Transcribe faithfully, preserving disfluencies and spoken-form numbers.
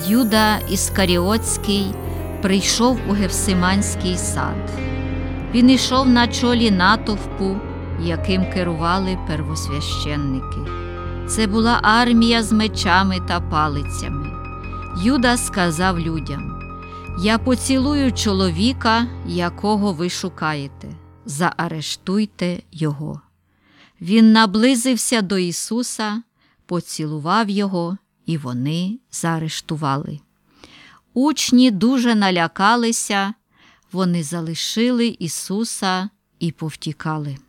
Юда Іскаріотський прийшов у Гефсиманський сад. Він ішов на чолі натовпу, яким керували первосвященники. Це була армія з мечами та палицями. Юда сказав людям: «Я поцілую чоловіка, якого ви шукаєте. Заарештуйте його». Він наблизився до Ісуса, поцілував його, і вони заарештували. Учні дуже налякалися, вони залишили Ісуса і повтікали.